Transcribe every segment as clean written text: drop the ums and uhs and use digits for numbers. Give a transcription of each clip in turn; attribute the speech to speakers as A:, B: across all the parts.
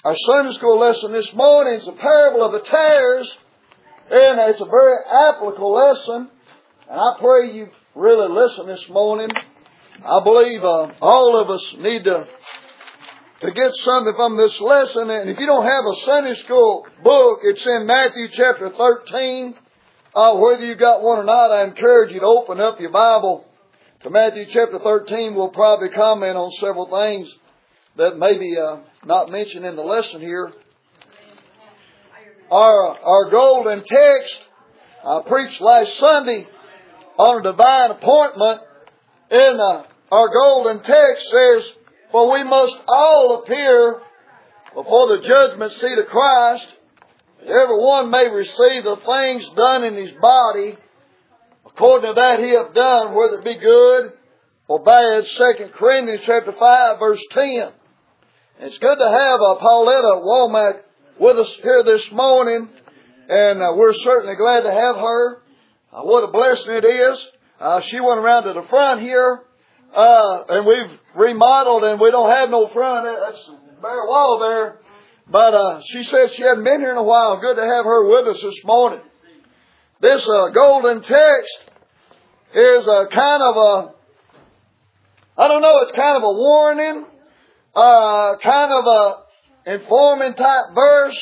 A: Our Sunday school lesson this morning is the parable of the tares, and it's a very applicable lesson, and I pray you really listen this morning. I believe all of us need to get something from this lesson, and if you don't have a Sunday school book, it's in Matthew chapter 13. Whether you got one or not, I encourage you to open up your Bible to Matthew chapter 13. We'll probably comment on several things that maybe not mentioned in the lesson here. Our golden text, I preached last Sunday on a divine appointment, and our golden text says, "For we must all appear before the judgment seat of Christ, that every one may receive the things done in his body, according to that he hath done, whether it be good or bad." 2 Corinthians chapter 5, verse 10. It's good to have Pauletta Womack with us here this morning, and we're certainly glad to have her. What a blessing it is. She went around to the front here, and we've remodeled, and we don't have no front. That's a bare wall there. But she said she hadn't been here in a while. Good to have her with us this morning. This golden text is kind of a, I don't know, it's kind of a warning, kind of a informing type verse.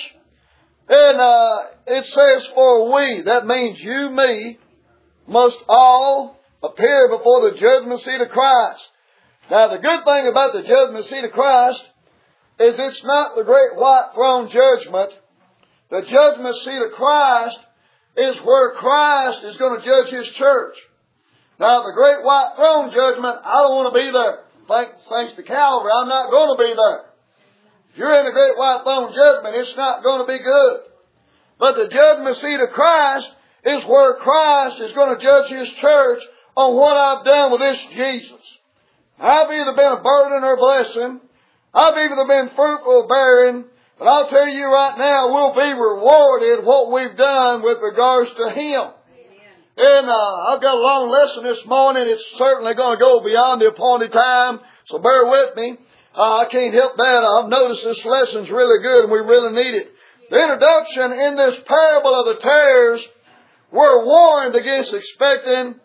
A: And it says, "For we," that means you, me, "must all appear before the judgment seat of Christ." Now the good thing about the judgment seat of Christ is it's not the great white throne judgment. The judgment seat of Christ is where Christ is going to judge His church. Now the great white throne judgment, I don't want to be there. Thanks to Calvary, I'm not going to be there. If you're in the great white throne judgment, it's not going to be good. But the judgment seat of Christ is where Christ is going to judge His church on what I've done with this Jesus. I've either been a burden or a blessing. I've either been fruitful or barren. But I'll tell you right now, we'll be rewarded what we've done with regards to Him. And I've got a long lesson this morning. It's certainly going to go beyond the appointed time, so bear with me. I can't help that. I've noticed this lesson's really good and we really need it. The introduction in this parable of the tares, we're warned against expecting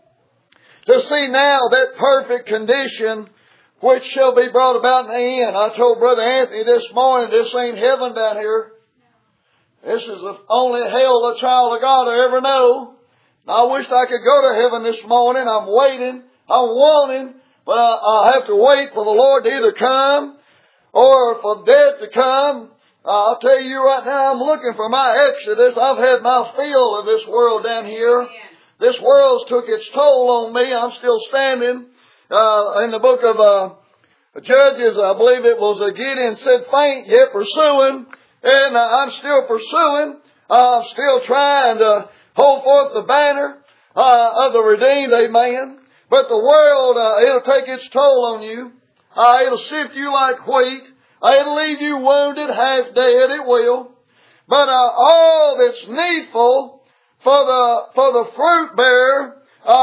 A: to see now that perfect condition which shall be brought about in the end. I told Brother Anthony this morning, this ain't heaven down here. This is the only hell the child of God will ever know. I wished I could go to heaven this morning. I'm waiting. I'm wanting. But I have to wait for the Lord to either come or for death to come. I'll tell you right now, I'm looking for my exodus. I've had my fill of this world down here. This world's took its toll on me. I'm still standing. In the book of Judges, I believe it was Gideon said, "Faint yet pursuing." And I'm still pursuing. I'm still trying to hold forth the banner of the redeemed, amen. But the world, it'll take its toll on you. It'll sift you like wheat. It'll leave you wounded, half dead, it will. But all that's needful for the fruit bearer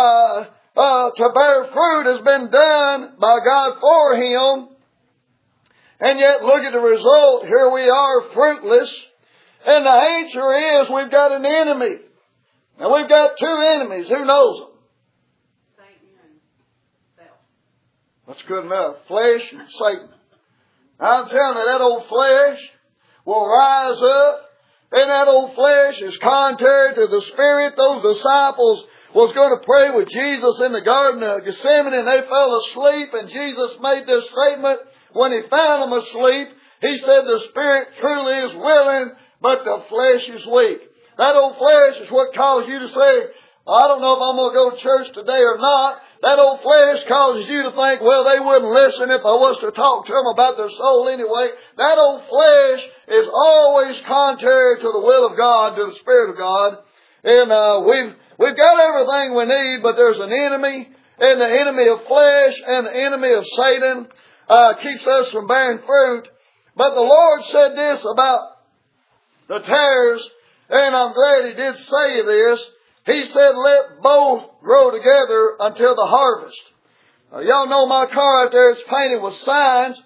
A: to bear fruit has been done by God for him. And yet look at the result. Here we are, fruitless. And the answer is we've got an enemy. Now we've got two enemies. Who knows them? Satan and self. That's good enough. Flesh and Satan. I'm telling you, that old flesh will rise up. And that old flesh is contrary to the Spirit. Those disciples was going to pray with Jesus in the Garden of Gethsemane, and they fell asleep. And Jesus made this statement when He found them asleep. He said, "The Spirit truly is willing, but the flesh is weak." That old flesh is what caused you to say, "I don't know if I'm going to go to church today or not." That old flesh causes you to think, "Well, they wouldn't listen if I was to talk to them about their soul anyway." That old flesh is always contrary to the will of God, to the Spirit of God. And we've got everything we need, but there's an enemy, and the enemy of flesh and the enemy of Satan keeps us from bearing fruit. But the Lord said this about the tares, and I'm glad He did say this. He said, "Let both grow together until the harvest." Y'all know my car out there is painted with signs.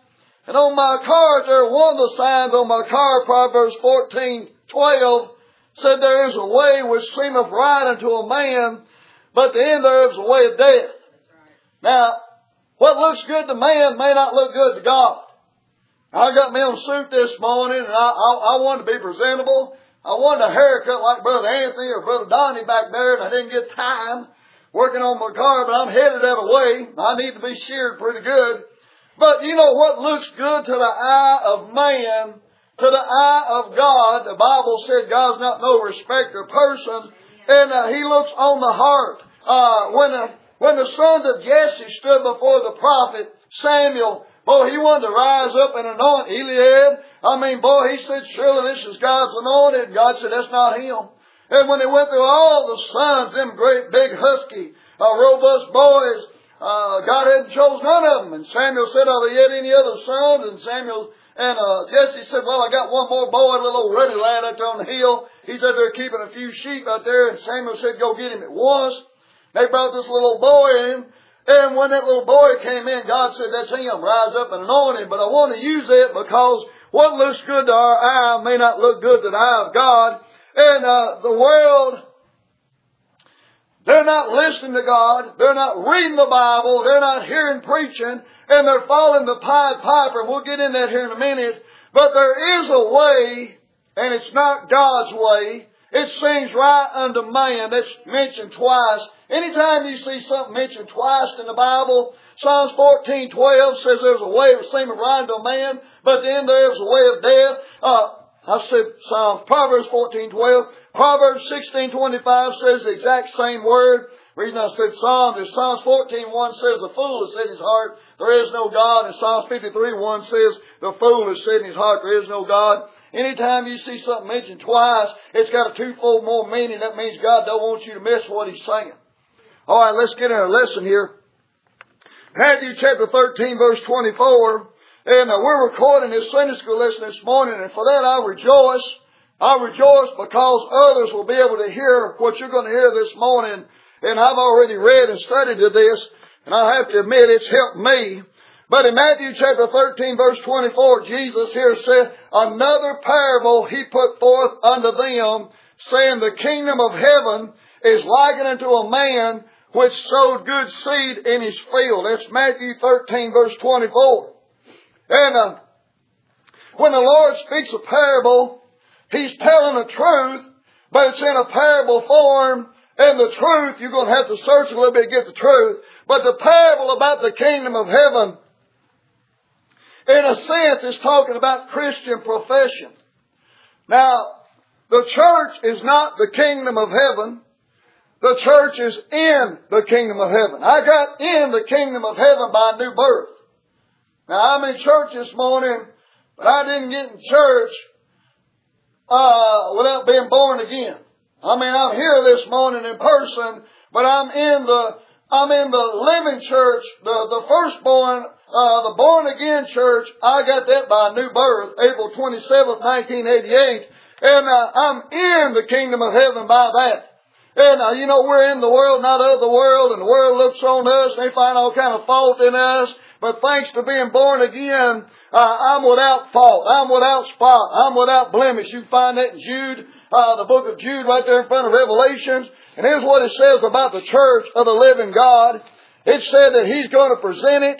A: And on my car there, one of the signs on my car, Proverbs 14:12, said, there is a way which seemeth right unto a man, but the end thereof is a way of death. Now, what looks good to man may not look good to God. I got me on suit this morning, and I wanted to be presentable. I wanted a haircut like Brother Anthony or Brother Donnie back there, and I didn't get time working on my car, but I'm headed that way. I need to be sheared pretty good. But you know what looks good to the eye of man, to the eye of God? The Bible said God's not no respecter of persons, and He looks on the heart. When the sons of Jesse stood before the prophet Samuel, boy, he wanted to rise up and anoint Eliab. He said, surely this is God's anointed. And God said, that's not him. And when they went through all the sons, them great big husky, robust boys, God hadn't chose none of them. And Samuel said, are there yet any other sons? And Jesse said, well, I got one more boy, a little old ruddy lad out there on the hill. He said they're keeping a few sheep out there. And Samuel said, go get him at once. They brought this little boy in. And when that little boy came in, God said, that's him. Rise up and anoint him. But I want to use it because what looks good to our eye may not look good to the eye of God. And the world, they're not listening to God. They're not reading the Bible. They're not hearing preaching. And they're following the Pied Piper. We'll get in that here in a minute. But there is a way, and it's not God's way. It seems right unto man. That's mentioned twice. Anytime you see something mentioned twice in the Bible, Psalms 14:12 says there's a way that seemeth right unto a man, but then there's a way of death. I said Proverbs 14:12. Proverbs 16:25 says the exact same word. The reason I said Psalms is Psalms 14:1 says the fool has said in his heart, there is no God. And Psalms 53:1 says the fool has said in his heart, there is no God. Anytime you see something mentioned twice, it's got a twofold more meaning. That means God don't want you to miss what He's saying. All right, let's get in our lesson here. Matthew chapter 13, verse 24. And we're recording this Sunday school lesson this morning, and for that I rejoice. I rejoice because others will be able to hear what you're going to hear this morning. And I've already read and studied to this, and I have to admit it's helped me. But in Matthew chapter 13, verse 24, Jesus here said, another parable He put forth unto them, saying, the kingdom of heaven is likened unto a man which sowed good seed in his field. That's Matthew 13, verse 24. And when the Lord speaks a parable, He's telling the truth, but it's in a parable form. And the truth, you're going to have to search a little bit to get the truth. But the parable about the kingdom of heaven, in a sense, is talking about Christian profession. Now, the church is not the kingdom of heaven. The church is in the kingdom of heaven. I got in the kingdom of heaven by new birth. Now, I'm in church this morning, but I didn't get in church without being born again. I'm here this morning in person, but I'm in the living church, the firstborn, the born again church. I got that by new birth, April 27th, 1988. And I'm in the kingdom of heaven by that. And we're in the world, not of the world, and the world looks on us, and they find all kind of fault in us. But thanks to being born again, I'm without fault. I'm without spot. I'm without blemish. You find that in Jude, the book of Jude right there in front of Revelations. And here's what it says about the church of the living God. It said that He's going to present it.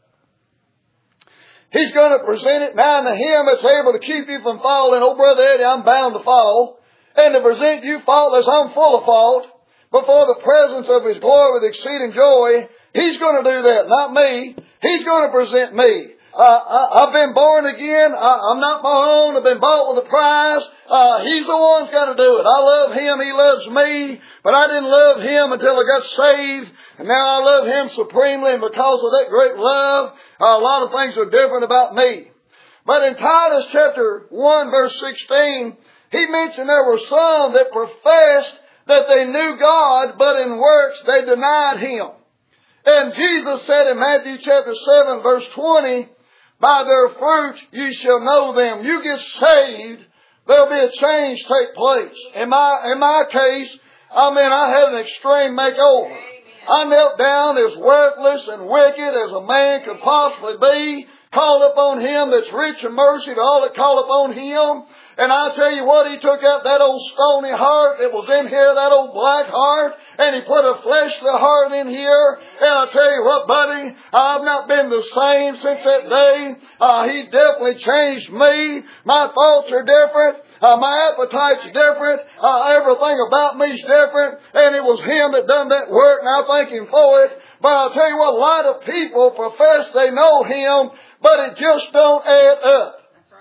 A: He's going to present it. Now unto Him that's able to keep you from falling. Oh, Brother Eddie, I'm bound to fall. And to present you faultless, I'm full of fault, before the presence of His glory with exceeding joy. He's going to do that, not me. He's going to present me. I've been born again. I'm not my own. I've been bought with a price. He's the one who's got to do it. I love Him. He loves me. But I didn't love Him until I got saved. And now I love Him supremely. And because of that great love, a lot of things are different about me. But in Titus chapter 1, verse 16, he mentioned there were some that professed that they knew God, but in works they denied Him. And Jesus said in Matthew chapter 7, verse 20, by their fruits you shall know them. You get saved, there'll be a change take place. In my case, I had an extreme makeover. I knelt down as worthless and wicked as a man could possibly be, call upon Him that's rich in mercy to all that call upon Him. And I tell you what, He took out that old stony heart that was in here, that old black heart, and He put a fleshly heart in here. And I tell you what, buddy, I've not been the same since that day. He definitely changed me. My thoughts are different. My appetite's different. Everything about me's different. And it was Him that done that work, and I thank Him for it. But I'll tell you what, a lot of people profess they know Him, but it just don't add up.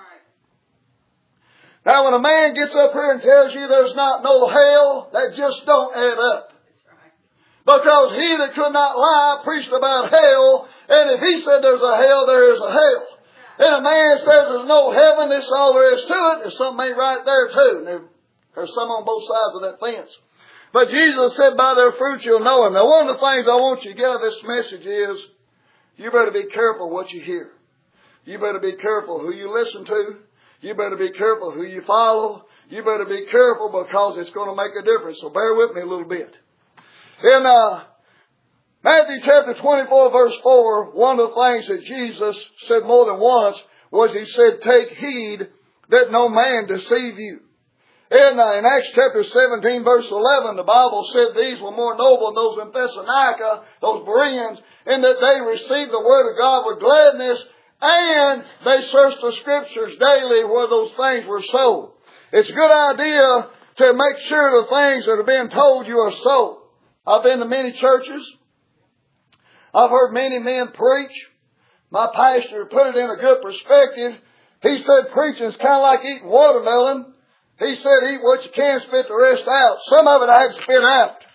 A: Now, when a man gets up here and tells you there's not no hell, that just don't add up. Because he that could not lie preached about hell, and if he said there's a hell, there is a hell. And a man says there's no heaven, this is all there is to it, there's something ain't right there too. And there's some on both sides of that fence. But Jesus said, by their fruits you'll know Him. Now, one of the things I want you to get out of this message is, you better be careful what you hear. You better be careful who you listen to. You better be careful who you follow. You better be careful because it's going to make a difference. So bear with me a little bit. In Matthew chapter 24 verse 4, one of the things that Jesus said more than once was He said, take heed that no man deceive you. In Acts chapter 17 verse 11, the Bible said these were more noble than those in Thessalonica, those Bereans, in that they received the word of God with gladness, and they searched the Scriptures daily where those things were so. It's a good idea to make sure the things that are being told you are so. I've been to many churches. I've heard many men preach. My pastor put it in a good perspective. He said preaching is kind of like eating watermelon. He said eat what you can, spit the rest out. Some of it I had to spit out.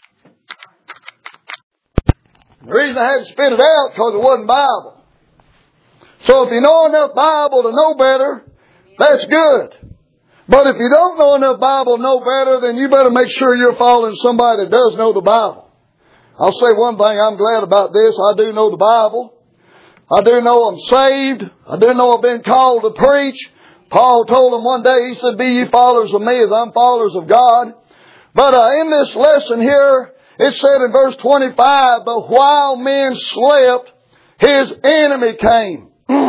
A: The reason I had to spit it out because it wasn't Bible. So if you know enough Bible to know better, that's good. But if you don't know enough Bible to know better, then you better make sure you're following somebody that does know the Bible. I'll say one thing I'm glad about this. I do know the Bible. I do know I'm saved. I do know I've been called to preach. Paul told them one day, he said, be ye followers of me as I'm followers of God. But in this lesson here, it said in verse 25, but while men slept, His enemy came.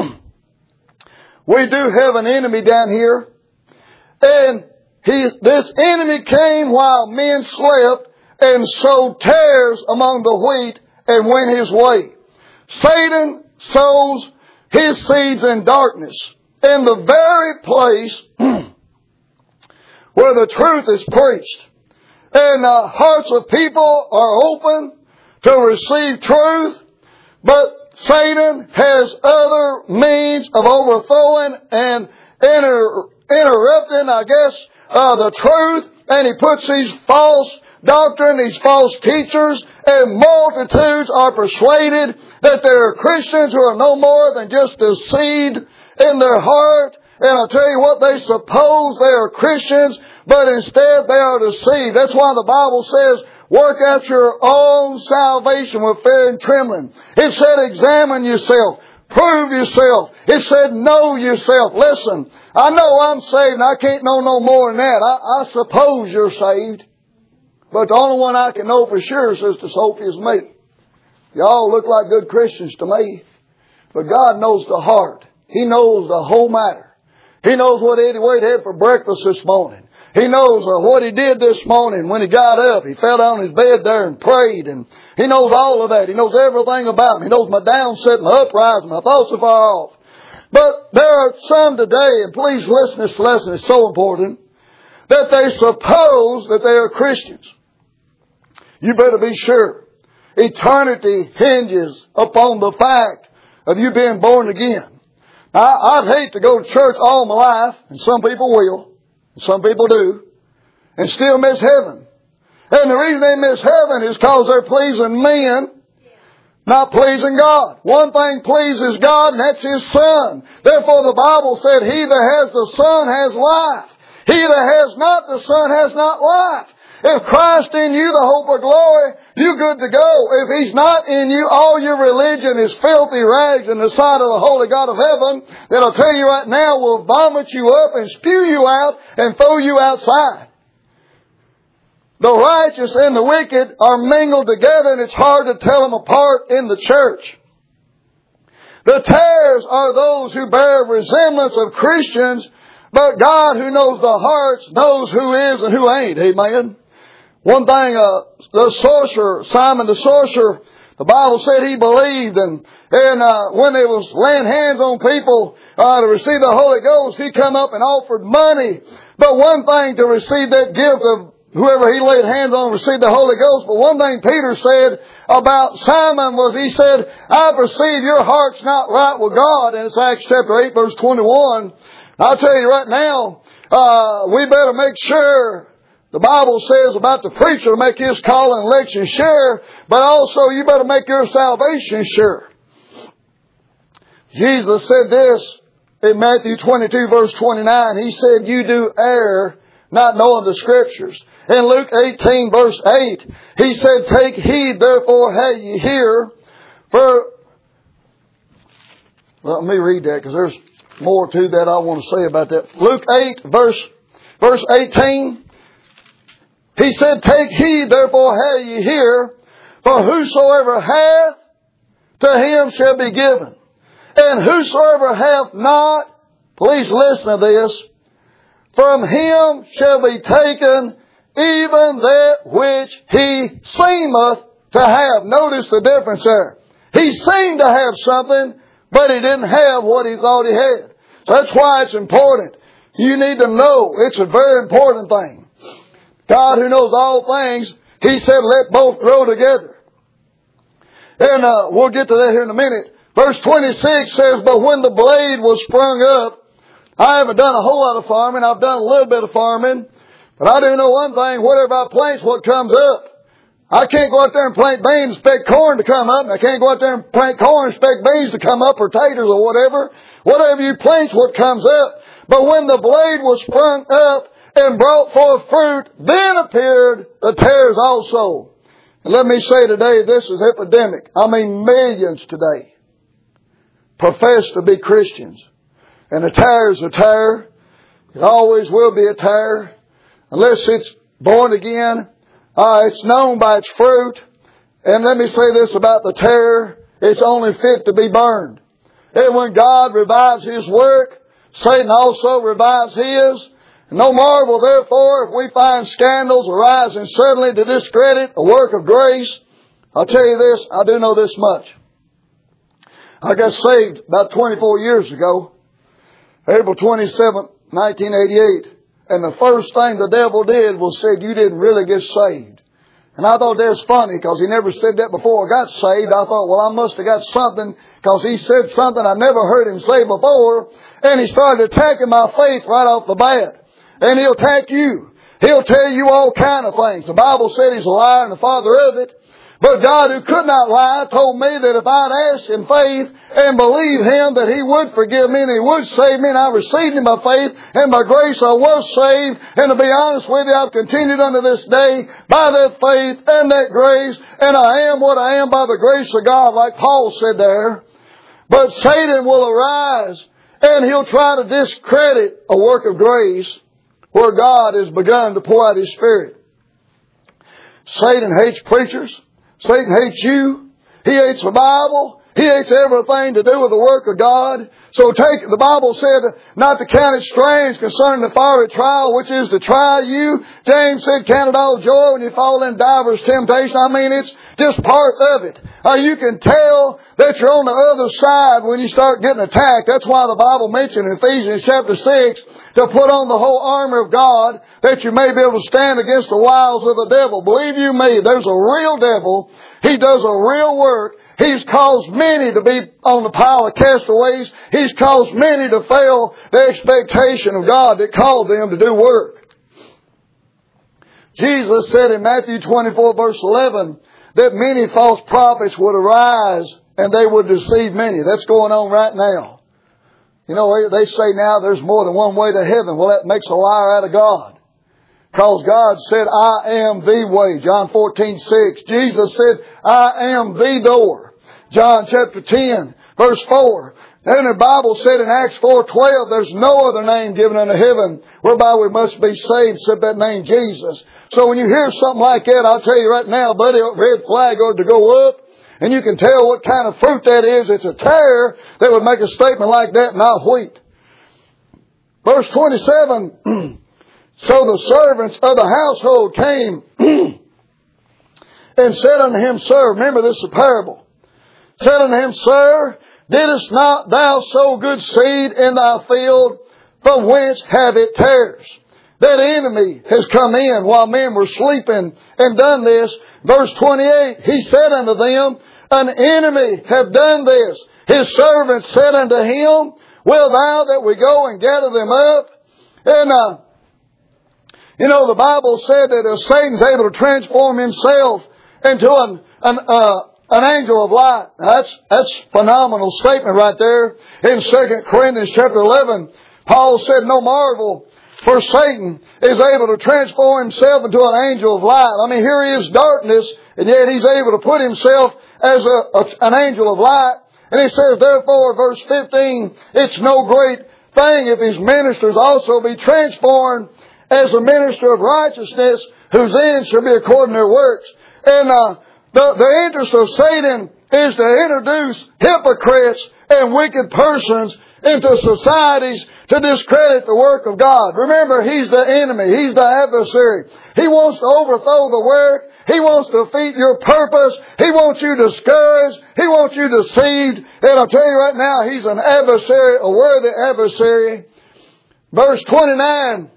A: We do have an enemy down here. And this enemy came while men slept and sowed tares among the wheat and went his way. Satan sows his seeds in darkness, in the very place where the truth is preached. And hearts of people are open to receive truth, but Satan has other means of overthrowing and interrupting, the truth. And he puts these false doctrine, these false teachers, and multitudes are persuaded that there are Christians who are no more than just a seed in their heart. And I'll tell you what, they suppose they are Christians, but instead they are deceived. That's why the Bible says, work out your own salvation with fear and trembling. It said, examine yourself. Prove yourself. It said, know yourself. Listen, I know I'm saved and I can't know no more than that. I suppose you're saved. But the only one I can know for sure, Sister Sophie, is me. Y'all look like good Christians to me. But God knows the heart. He knows the whole matter. He knows what Eddie Wade had for breakfast this morning. He knows what he did this morning when he got up. He fell down his bed there and prayed. And he knows all of that. He knows everything about me. He knows my downset, my uprising, my thoughts are far off. But there are some today, and please listen, this lesson is so important, that they suppose that they are Christians. You better be sure. Eternity hinges upon the fact of you being born again. Now, I'd hate to go to church all my life, and some people will, and some people do, and still miss heaven. And the reason they miss heaven is because they're pleasing men, not pleasing God. One thing pleases God, and that's His Son. Therefore, the Bible said, he that has the Son has life. He that has not the Son has not life. If Christ in you, the hope of glory, you're good to go. If He's not in you, all your religion is filthy rags in the sight of the holy God of heaven, that I'll tell you right now will vomit you up and spew you out and throw you outside. The righteous and the wicked are mingled together, and it's hard to tell them apart in the church. The tares are those who bear resemblance of Christians, but God who knows the hearts knows who is and who ain't. Amen. One thing, the sorcerer, Simon the sorcerer, the Bible said he believed, and when they was laying hands on people to receive the Holy Ghost, he come up and offered money. But one thing to receive that gift of whoever he laid hands on received the Holy Ghost. But one thing Peter said about Simon was, he said, I perceive your heart's not right with God. And it's Acts chapter 8 verse 21. I'll tell you right now, we better make sure the Bible says about the preacher make his call and election sure, but also you better make your salvation sure. Jesus said this in Matthew 22 verse 29. He said, you do err, not knowing the Scriptures. In Luke 18 verse 8, he said, take heed therefore how ye hear, for... Let me read that because there's more to that I want to say about that. Luke 8 verse 18, he said, take heed therefore how ye hear, for whosoever hath, to him shall be given. And whosoever hath not, please listen to this, from him shall be taken even that which he seemeth to have. Notice the difference there. He seemed to have something, but he didn't have what he thought he had. So that's why it's important. You need to know. It's a very important thing. God who knows all things, He said let both grow together. And we'll get to that here in a minute. Verse 26 says, but when the blade was sprung up, I haven't done a whole lot of farming. I've done a little bit of farming. But I do know one thing. Whatever I plant's what comes up. I can't go out there and plant beans and expect corn to come up. And I can't go out there and plant corn and expect beans to come up or taters or whatever. Whatever you plant's what comes up. But when the blade was sprung up and brought forth fruit, then appeared the tares also. And let me say today, this is epidemic. I mean millions today profess to be Christians. And a tare is a tare. It always will be a tare. Unless it's born again. It's known by its fruit. And let me say this about the tare. It's only fit to be burned. And when God revives His work, Satan also revives his. No marvel, therefore, if we find scandals arising suddenly to discredit the work of grace. I'll tell you this, I do know this much. I got saved about 24 years ago, April 27th, 1988. And the first thing the devil did was said, you didn't really get saved. And I thought that was funny because he never said that before I got saved. I thought, well, I must have got something because he said something I never heard him say before. And he started attacking my faith right off the bat. And he'll attack you. He'll tell you all kind of things. The Bible said he's a liar and the father of it. But God, who could not lie, told me that if I'd ask in faith and believe Him, that He would forgive me and He would save me. And I received Him by faith, and by grace I was saved. And to be honest with you, I've continued unto this day by that faith and that grace. And I am what I am by the grace of God, like Paul said there. But Satan will arise, and he'll try to discredit a work of grace where God has begun to pour out His Spirit. Satan hates preachers. Satan hates you. He hates the Bible. He hates everything to do with the work of God. So the Bible said not to count it strange concerning the fiery trial, which is to try you. James said, count it all joy when you fall in divers temptation. I mean, it's just part of it. You can tell that you're on the other side when you start getting attacked. That's why the Bible mentioned in Ephesians chapter 6 to put on the whole armor of God that you may be able to stand against the wiles of the devil. Believe you me, there's a real devil. He does a real work. He's caused many to be on the pile of castaways. He's caused many to fail the expectation of God that called them to do work. Jesus said in Matthew 24 verse 11 that many false prophets would arise and they would deceive many. That's going on right now. You know, they say now there's more than one way to heaven. Well, that makes a liar out of God. Because God said, I am the way. John 14:6. Jesus said, I am the door. John chapter 10, verse 4. Then the Bible said in Acts 4:12, there's no other name given unto heaven whereby we must be saved except that name Jesus. So when you hear something like that, I'll tell you right now, buddy, red flag ought to go up. And you can tell what kind of fruit that is. It's a tare that would make a statement like that, not wheat. Verse 27, so the servants of the household came and said unto him, Sir, remember this is a parable. Said unto him, Sir, didst not thou sow good seed in thy field? From whence have it tares? That enemy has come in while men were sleeping and done this. Verse 28, he said unto them, An enemy have done this. His servants said unto him, Will thou that we go and gather them up? And, the Bible said that Satan's able to transform himself into an angel of light. Now that's a phenomenal statement right there. In 2 Corinthians chapter 11, Paul said, No marvel, for Satan is able to transform himself into an angel of light. I mean, here he is darkness, and yet he's able to put himself as an angel of light. And he says, therefore, verse 15, it's no great thing if his ministers also be transformed as a minister of righteousness, whose end shall be according to their works. And the interest of Satan is to introduce hypocrites and wicked persons into societies to discredit the work of God. Remember, he's the enemy. He's the adversary. He wants to overthrow the work. He wants to defeat your purpose. He wants you discouraged. He wants you deceived. And I'll tell you right now, he's an adversary, a worthy adversary. Verse 29,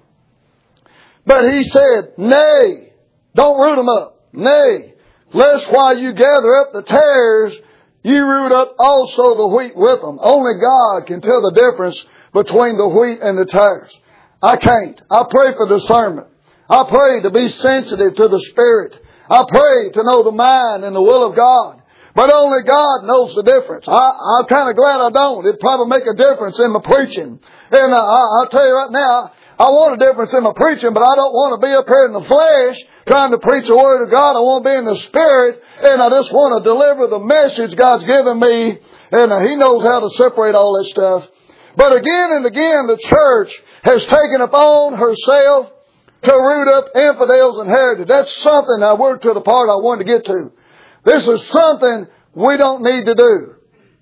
A: but he said, Nay, don't root them up. Nay, lest while you gather up the tares, you root up also the wheat with them. Only God can tell the difference between the wheat and the tares. I can't. I pray for discernment. I pray to be sensitive to the Spirit. I pray to know the mind and the will of God. But only God knows the difference. I'm kind of glad I don't. It'd probably make a difference in my preaching. And I'll tell you right now, I want a difference in my preaching, but I don't want to be up here in the flesh trying to preach the Word of God. I want to be in the Spirit, and I just want to deliver the message God's given me. And He knows how to separate all this stuff. But again and again, the church has taken upon herself to root up infidels and heretics. That's something, I worked to the part I wanted to get to. This is something we don't need to do.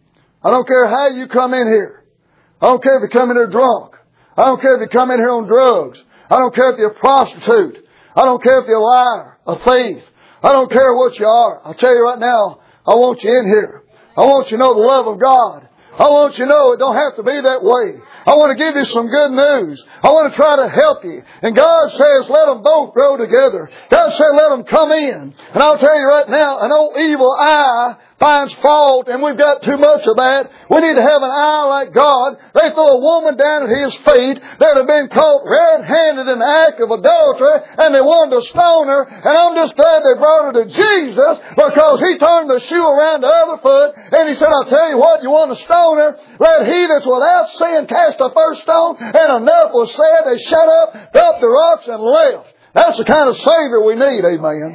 A: I don't care how you come in here. I don't care if you come in here drunk. I don't care if you come in here on drugs. I don't care if you're a prostitute. I don't care if you're a liar, a thief. I don't care what you are. I'll tell you right now, I want you in here. I want you to know the love of God. I want you to know it don't have to be that way. I want to give you some good news. I want to try to help you. And God says, let them both grow together. God said, let them come in. And I'll tell you right now, an old evil eye finds fault, and we've got too much of that. We need to have an eye like God. They throw a woman down at His feet that had been caught red-handed in the act of adultery, and they wanted to stone her. And I'm just glad they brought her to Jesus, because He turned the shoe around the other foot, and He said, I'll tell you what, you want to stone her? Let he that's without sin cast the first stone. And enough was said. They shut up, dropped the rocks, and left. That's the kind of Savior we need, amen.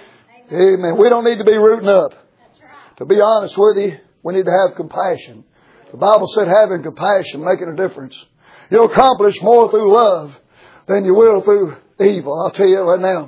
A: Amen. We don't need to be rooting up. To be honest with you, we need to have compassion. The Bible said having compassion, making a difference. You'll accomplish more through love than you will through evil. I'll tell you right now.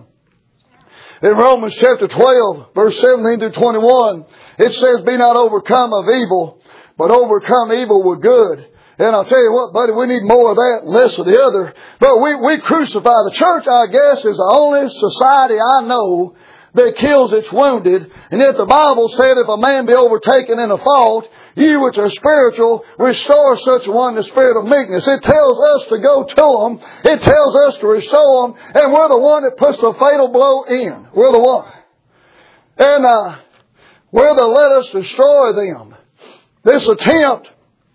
A: In Romans chapter 12, verse 17 through 21, it says, Be not overcome of evil, but overcome evil with good. And I'll tell you what, buddy, we need more of that and less of the other. But we crucify. The church, I guess, is the only society I know that kills its wounded. And yet the Bible said, if a man be overtaken in a fault, you which are spiritual, restore such a one in the spirit of meekness. It tells us to go to them. It tells us to restore them. And we're the one that puts the fatal blow in. We're the one. And we're the let us destroy them. This attempt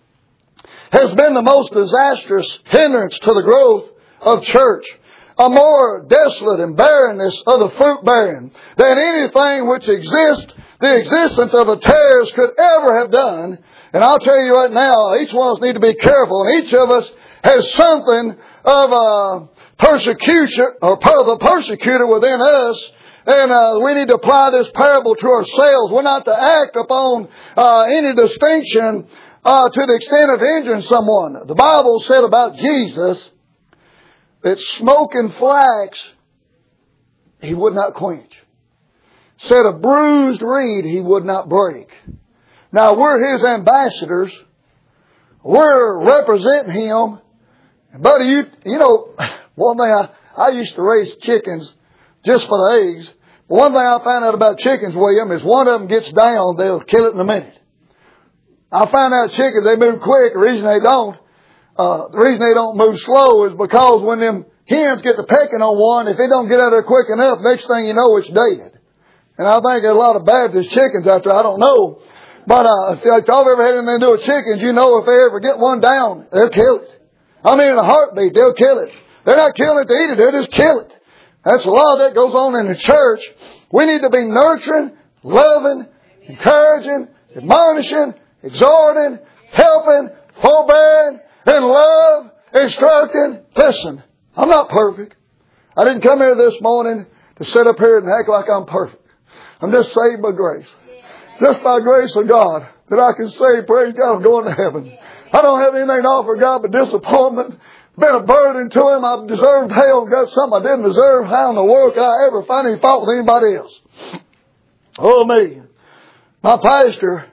A: has been the most disastrous hindrance to the growth of church. A more desolate and barrenness of the fruit bearing than anything which exists, the existence of the tares could ever have done. And I'll tell you right now, each one of us need to be careful. And each of us has something of persecution, or the persecutor within us. And we need to apply this parable to ourselves. We're not to act upon any distinction to the extent of injuring someone. The Bible said about Jesus that smoke and flax He would not quench. said a bruised reed He would not break. Now we're His ambassadors. We're representing Him. Buddy, you know, one thing I used to raise chickens just for the eggs. One thing I found out about chickens, William, is one of them gets down, they'll kill it in a minute. I found out chickens, they move quick. The reason they don't move slow is because when them hens get to pecking on one, if it don't get out there quick enough, next thing you know, it's dead. And I think there's a lot of Baptist chickens out there, I don't know. But if y'all ever had anything to do with chickens, you know if they ever get one down, they'll kill it. I mean, in a heartbeat, they'll kill it. They're not killing it to eat it, they'll just kill it. That's a lot of that goes on in the church. We need to be nurturing, loving, encouraging, admonishing, exhorting, helping, forbearing, in love, instructing. Listen, I'm not perfect. I didn't come here this morning to sit up here and act like I'm perfect. I'm just saved by grace. Just by grace of God that I can say, praise God, I'm going to heaven. I don't have anything to offer God but disappointment. Been a burden to Him. I've deserved hell. Got something I didn't deserve. How in the world can I ever find any fault with anybody else? Oh, me. My pastor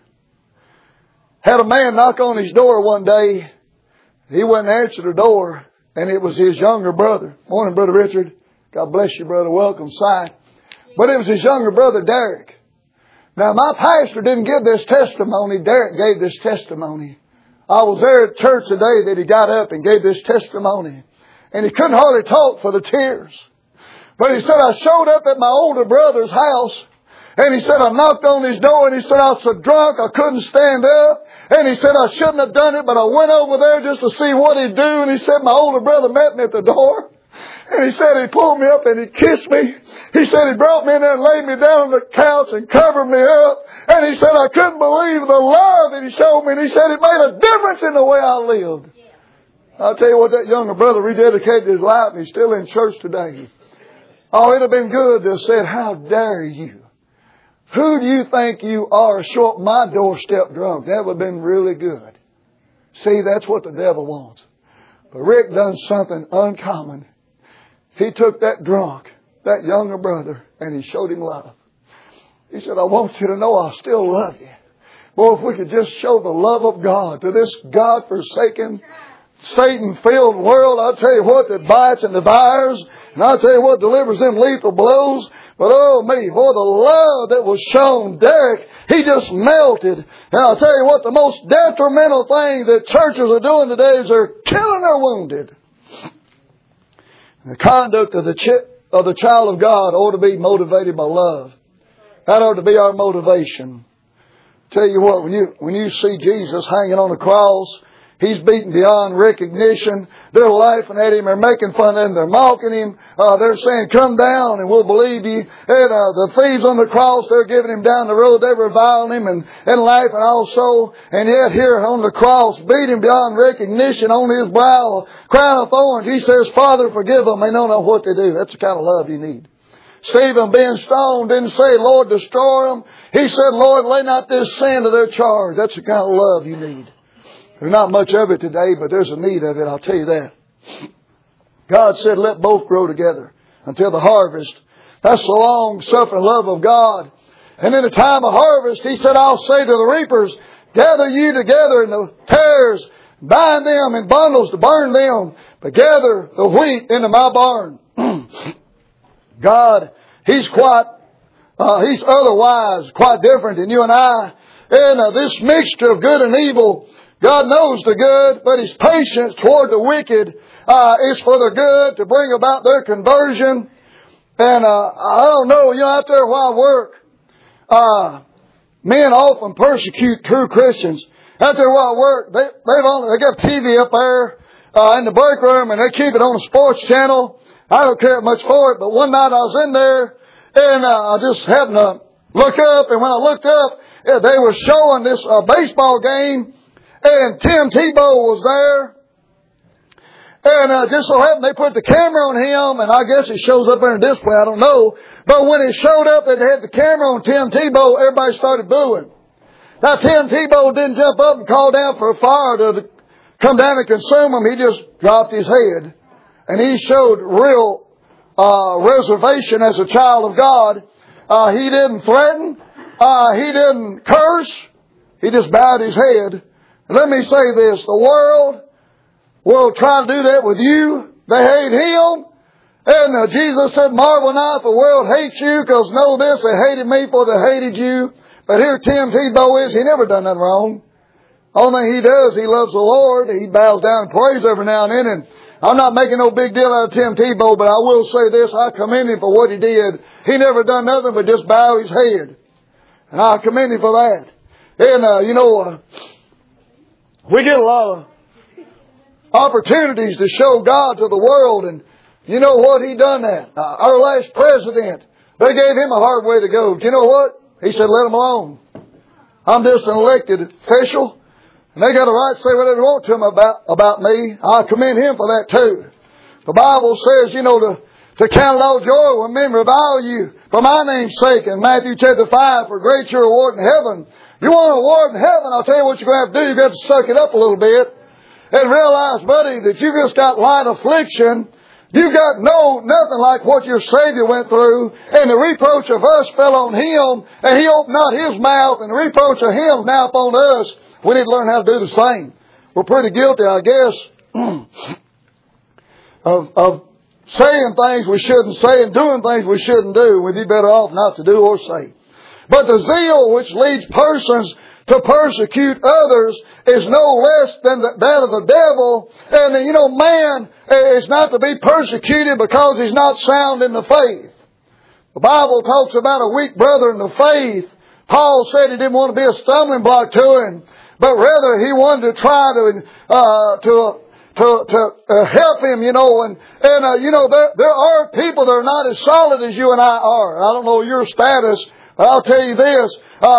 A: had a man knock on his door one day. He wouldn't answer the door, and it was his younger brother. Morning, Brother Richard. God bless you, brother. Welcome, Si. But it was his younger brother, Derek. Now, my pastor didn't give this testimony. Derek gave this testimony. I was there at church the day that he got up and gave this testimony. And he couldn't hardly talk for the tears. But he said, I showed up at my older brother's house. And he said, I knocked on his door. And he said, I was so drunk I couldn't stand up. And he said, I shouldn't have done it. But I went over there just to see what he'd do. And he said, my older brother met me at the door. And he said, he pulled me up and he kissed me. He said, he brought me in there and laid me down on the couch and covered me up. And he said, I couldn't believe the love that he showed me. And he said, it made a difference in the way I lived. I'll tell you what, that younger brother rededicated his life and he's still in church today. Oh, it'd have been good to have said, how dare you? Who do you think you are? Show up my doorstep drunk. That would have been really good. See, that's what the devil wants. But Rick done something uncommon. He took that drunk, that younger brother, and he showed him love. He said, I want you to know I still love you. Boy, if we could just show the love of God to this God-forsaken, Satan-filled world, I'll tell you what, that bites and devours. And I'll tell you what delivers them lethal blows. But oh me, boy, the love that was shown Derek, he just melted. And I'll tell you what, the most detrimental thing that churches are doing today is they're killing their wounded. The conduct of the child of God ought to be motivated by love. That ought to be our motivation. Tell you what, when you see Jesus hanging on the cross, He's beaten beyond recognition. They're laughing at Him. They're making fun of Him. They're mocking Him. They're saying, come down and we'll believe you. And the thieves on the cross, they're giving Him down the road. They're reviling Him and laughing also. And yet here on the cross, beating beyond recognition, on His brow, crown of thorns, He says, Father, forgive them. They don't know what they do. That's the kind of love you need. Stephen being stoned didn't say, Lord, destroy them. He said, Lord, lay not this sin to their charge. That's the kind of love you need. There's not much of it today, but there's a need of it, I'll tell you that. God said, let both grow together until the harvest. That's the long-suffering love of God. And in the time of harvest, He said, I'll say to the reapers, gather you together in the tares, bind them in bundles to burn them, but gather the wheat into my barn. God, He's otherwise quite different than you and I. And this mixture of good and evil, God knows the good, but His patience toward the wicked is for the good, to bring about their conversion. And I don't know, out there where I work, men often persecute true Christians. Out there where I work, they got TV up there in the break room, and they keep it on a sports channel. I don't care much for it, but one night I was in there, and I just happened to look up, and when I looked up, they were showing this baseball game. And Tim Tebow was there. And just so happened they put the camera on him. And I guess it shows up in a display. I don't know. But when it showed up that they had the camera on Tim Tebow, everybody started booing. Now Tim Tebow didn't jump up and call down for a fire to come down and consume him. He just dropped his head. And he showed real reservation as a child of God. He didn't threaten. He didn't curse. He just bowed his head. And let me say this. The world will try to do that with you. They hate Him. And Jesus said, marvel not if the world hates you, because know this, they hated me for they hated you. But here Tim Tebow is, he never done nothing wrong. Only thing he does, he loves the Lord. He bows down and prays every now and then. And I'm not making no big deal out of Tim Tebow, but I will say this, I commend him for what he did. He never done nothing but just bow his head. And I commend him for that. And, we get a lot of opportunities to show God to the world, and you know what? He done that. Our last president, they gave him a hard way to go. Do you know what? He said, let him alone. I'm just an elected official, and they got a right to say whatever they want to him about me. I commend him for that too. The Bible says, to count it all joy when men revile you for my name's sake, in Matthew chapter 5, for great your reward in heaven. You want a reward in heaven, I'll tell you what you're going to have to do. You've got to suck it up a little bit and realize, buddy, that you just got light affliction. You got nothing like what your Savior went through, and the reproach of us fell on Him, and He opened not His mouth, and the reproach of Him is now upon us. We need to learn how to do the same. We're pretty guilty, I guess, of saying things we shouldn't say and doing things we shouldn't do. We'd be better off not to do or say. But the zeal which leads persons to persecute others is no less than that of the devil. And, man is not to be persecuted because he's not sound in the faith. The Bible talks about a weak brother in the faith. Paul said he didn't want to be a stumbling block to him, but rather he wanted to try to help him, there are people that are not as solid as you and I are. I don't know your status, but I'll tell you this,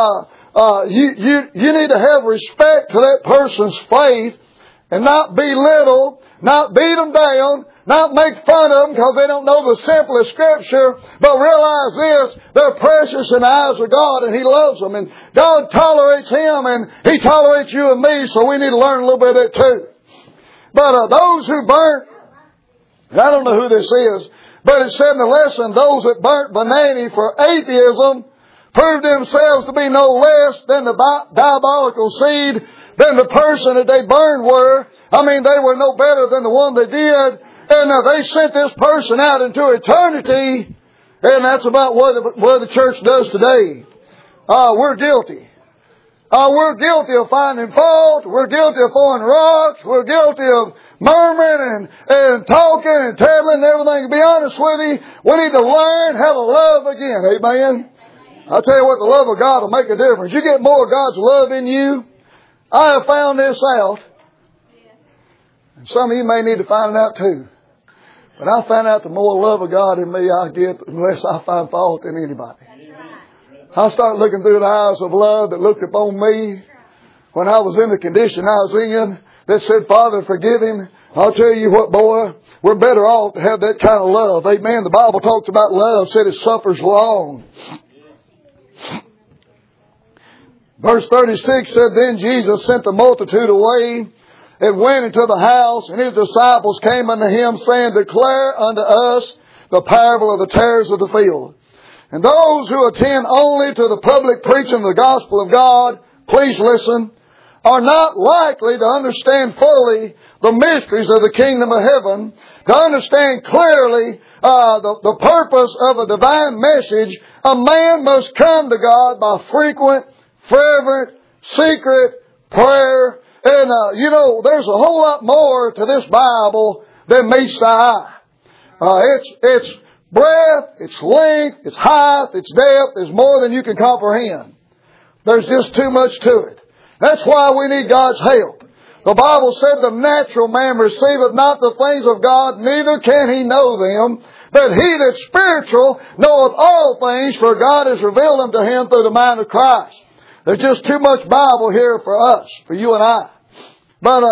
A: you need to have respect to that person's faith and not belittle, not beat them down, not make fun of them because they don't know the simplest Scripture, but realize this, they're precious in the eyes of God and He loves them, and God tolerates him and He tolerates you and me, so we need to learn a little bit of that too. But those who burnt, I don't know who this is, but it said in the lesson, those that burnt Banani for atheism proved themselves to be no less than the diabolical seed than the person that they burned were. I mean, they were no better than the one they did. And they sent this person out into eternity. And that's about what the church does today. We're guilty. We're guilty of finding fault. We're guilty of throwing rocks. We're guilty of murmuring and talking and tattling and everything. To be honest with you, we need to learn how to love again. Amen. I'll tell you what, the love of God will make a difference. You get more of God's love in you. I have found this out. And some of you may need to find it out too. But I found out the more love of God in me I get, the less I find fault in anybody. I start looking through the eyes of love that looked upon me when I was in the condition I was in, that said, Father, forgive him. I'll tell you what, boy, we're better off to have that kind of love. Amen. The Bible talks about love, said it suffers long. Verse 36 said, Then Jesus sent the multitude away and went into the house, and His disciples came unto Him, saying, Declare unto us the parable of the tares of the field. And those who attend only to the public preaching of the gospel of God, please listen, are not likely to understand fully the mysteries of the kingdom of heaven, to understand clearly the purpose of a divine message. A man must come to God by frequent, fervent, secret prayer. And, there's a whole lot more to this Bible than meets the eye. It's breadth, its length, its height, its depth is more than you can comprehend. There's just too much to it. That's why we need God's help. The Bible said the natural man receiveth not the things of God, neither can he know them. But he that's spiritual knoweth all things, for God has revealed them to him through the mind of Christ. There's just too much Bible here for us, for you and I. But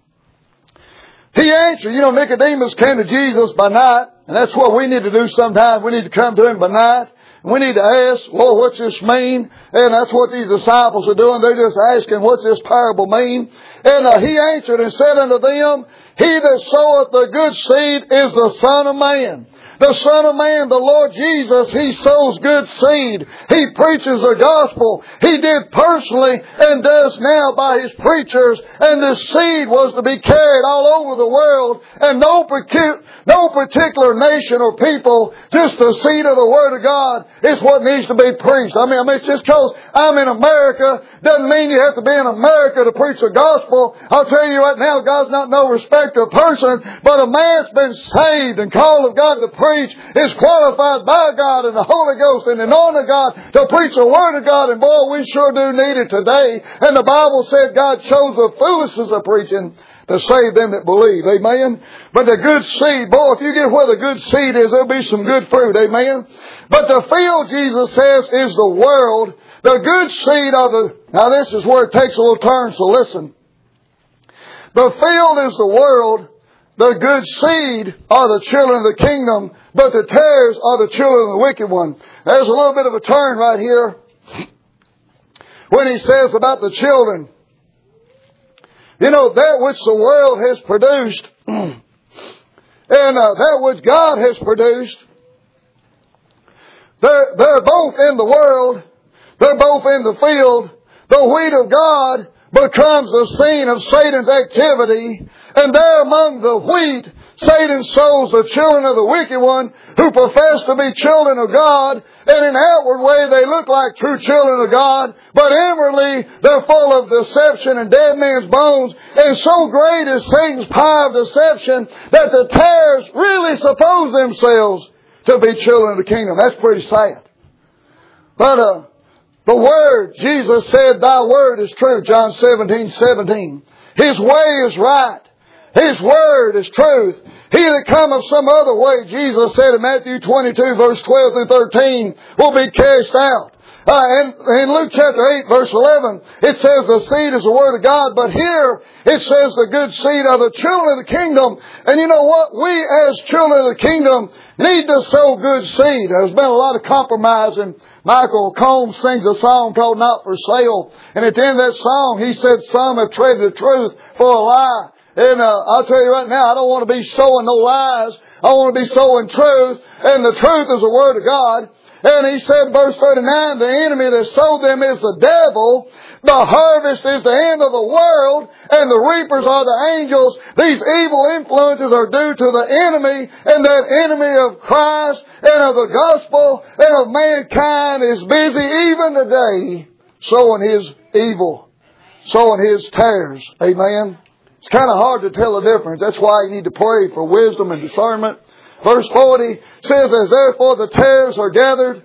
A: he answered, Nicodemus came to Jesus by night, and that's what we need to do sometimes. We need to come to Him by night. And we need to ask, Lord, what's this mean? And that's what these disciples are doing. They're just asking, what's this parable mean? And He answered and said unto them, He that soweth the good seed is the Son of Man. The Son of Man, the Lord Jesus, He sows good seed. He preaches the gospel. He did personally and does now by His preachers. And the seed was to be carried all over the world. And no particular nation or people, just the seed of the Word of God is what needs to be preached. I mean, it's just because I'm in America doesn't mean you have to be in America to preach the gospel. I'll tell you right now, God's not no respecter of person, but a man's been saved and called of God to preach is qualified by God and the Holy Ghost and the anointing of God to preach the Word of God. And boy, we sure do need it today. And the Bible said God chose the foolishness of preaching to save them that believe. Amen. But the good seed, boy, if you get where the good seed is, there'll be some good fruit. Amen. But the field, Jesus says, is the world. The good seed of the... Now this is where it takes a little turn, so listen. The field is the world. The good seed are the children of the kingdom, but the tares are the children of the wicked one. There's a little bit of a turn right here when he says about the children. You know, that which the world has produced and that which God has produced, they're both in the world. They're both in the field. The wheat of God becomes the scene of Satan's activity. And there among the wheat, Satan sows the children of the wicked one who profess to be children of God. And in outward way they look like true children of God. But inwardly they're full of deception and dead men's bones. And so great is Satan's power of deception that the tares really suppose themselves to be children of the kingdom. That's pretty sad. But the Word, Jesus said, Thy Word is true, John 17:17. His way is right. His Word is truth. He that cometh some other way, Jesus said in Matthew 22, verse 12 through 13, will be cast out. And in Luke chapter 8, verse 11, it says the seed is the Word of God. But here, it says the good seed are the children of the kingdom. And you know what? We as children of the kingdom need to sow good seed. There's been a lot of compromising. Michael Combs sings a song called Not for Sale. And at the end of that song, he said, some have traded the truth for a lie. And I'll tell you right now, I don't want to be sowing no lies. I want to be sowing truth. And the truth is the Word of God. And he said in verse 39, the enemy that sowed them is the devil. The harvest is the end of the world, and the reapers are the angels. These evil influences are due to the enemy, and that enemy of Christ and of the gospel and of mankind is busy even today sowing his evil, sowing his tares. Amen. It's kind of hard to tell the difference. That's why you need to pray for wisdom and discernment. Verse 40 says, as therefore the tares are gathered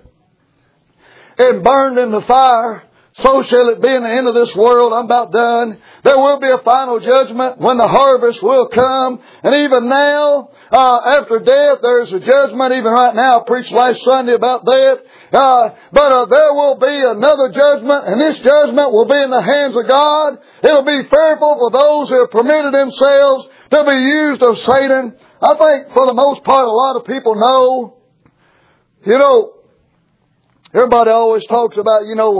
A: and burned in the fire, so shall it be in the end of this world. I'm about done. There will be a final judgment when the harvest will come. And even now, after death, there is a judgment. Even right now, I preached last Sunday about that. But there will be another judgment, and this judgment will be in the hands of God. It'll be fearful for those who have permitted themselves to be used of Satan. I think for the most part, a lot of people know. You know, everybody always talks about,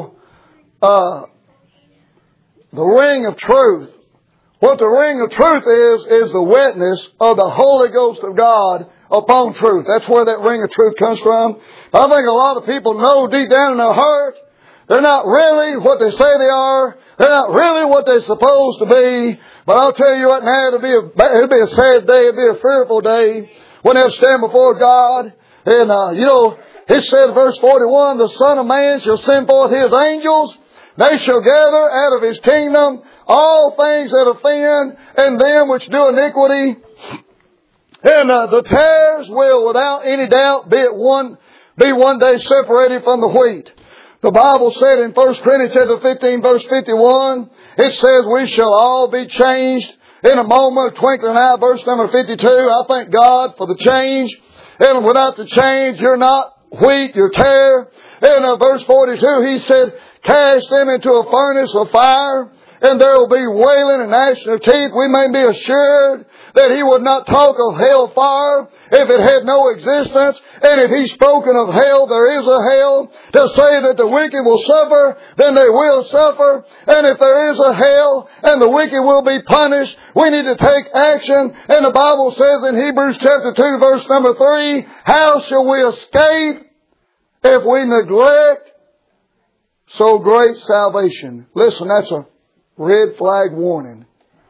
A: the ring of truth. What the ring of truth is the witness of the Holy Ghost of God upon truth. That's where that ring of truth comes from. I think a lot of people know deep down in their heart, they're not really what they say they are. They're not really what they're supposed to be. But I'll tell you right now, it'll be a sad day. It'll be a fearful day when they'll stand before God. And, it said in verse 41, the Son of Man shall send forth His angels. They shall gather out of His kingdom all things that offend and them which do iniquity. And the tares will, without any doubt, be one day separated from the wheat. The Bible said in 1 Corinthians chapter 15, verse 51, it says we shall all be changed in a moment, a twinkling of an eye. Verse number 52, I thank God for the change. And without the change, you're not wheat, you're tare. And verse 42, he said, cast them into a furnace of fire, and there will be wailing and gnashing of teeth. We may be assured that He would not talk of hell fire if it had no existence. And if He's spoken of hell, there is a hell. To say that the wicked will suffer, then they will suffer. And if there is a hell and the wicked will be punished, we need to take action. And the Bible says in Hebrews chapter 2 verse number 3, how shall we escape if we neglect so great salvation? Listen, that's a red flag warning.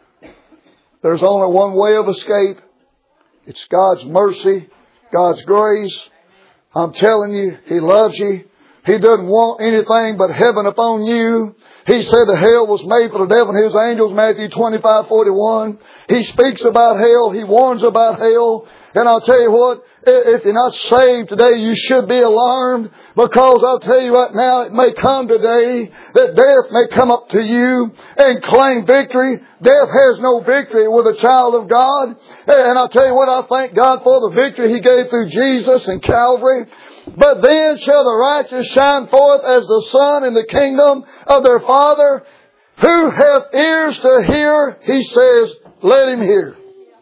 A: There's only one way of escape. It's God's mercy, God's grace. I'm telling you, He loves you. He doesn't want anything but heaven upon you. He said the hell was made for the devil and his angels, Matthew 25:41. He speaks about hell. He warns about hell. And I'll tell you what, if you're not saved today, you should be alarmed, because I'll tell you right now, it may come today that death may come up to you and claim victory. Death has no victory with a child of God. And I'll tell you what, I thank God for the victory He gave through Jesus and Calvary. But then shall the righteous shine forth as the sun in the kingdom of their Father. Who hath ears to hear, He says, let him hear.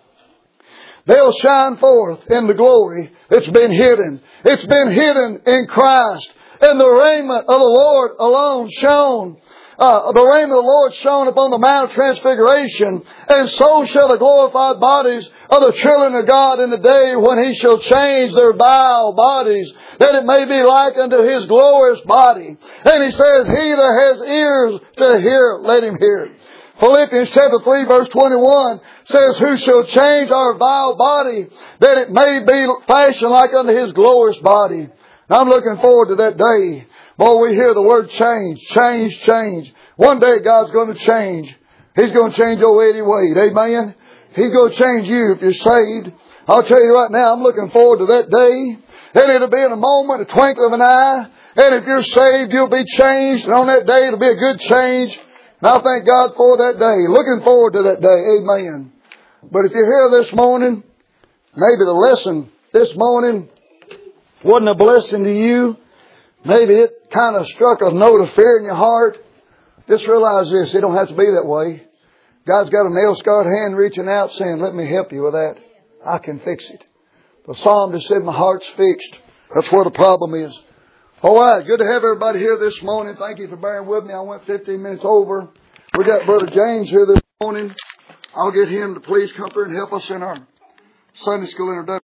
A: They'll shine forth in the glory that's been hidden. It's been hidden in Christ. And the raiment of the Lord alone shone. The raiment of the Lord shone upon the Mount of Transfiguration. And so shall the glorified bodies of the children of God in the day when He shall change their vile bodies, that it may be like unto His glorious body. And He says, he that has ears to hear, let him hear. Philippians chapter 3 verse 21 says, who shall change our vile body, that it may be fashioned like unto His glorious body. And I'm looking forward to that day. Boy, we hear the word change, change, change. One day God's going to change. He's going to change old Eddie Wade. Amen? He's going to change you if you're saved. I'll tell you right now, I'm looking forward to that day. And it'll be in a moment, a twinkle of an eye. And if you're saved, you'll be changed. And on that day, it'll be a good change. And I thank God for that day. Looking forward to that day. Amen. But if you're here this morning, maybe the lesson this morning wasn't a blessing to you. Maybe it kind of struck a note of fear in your heart. Just realize this. It don't have to be that way. God's got a nail-scarred hand reaching out saying, let me help you with that. I can fix it. The psalmist said, my heart's fixed. That's where the problem is. All right. Good to have everybody here this morning. Thank you for bearing with me. I went 15 minutes over. We got Brother James here this morning. I'll get him to please come through and help us in our Sunday school introduction.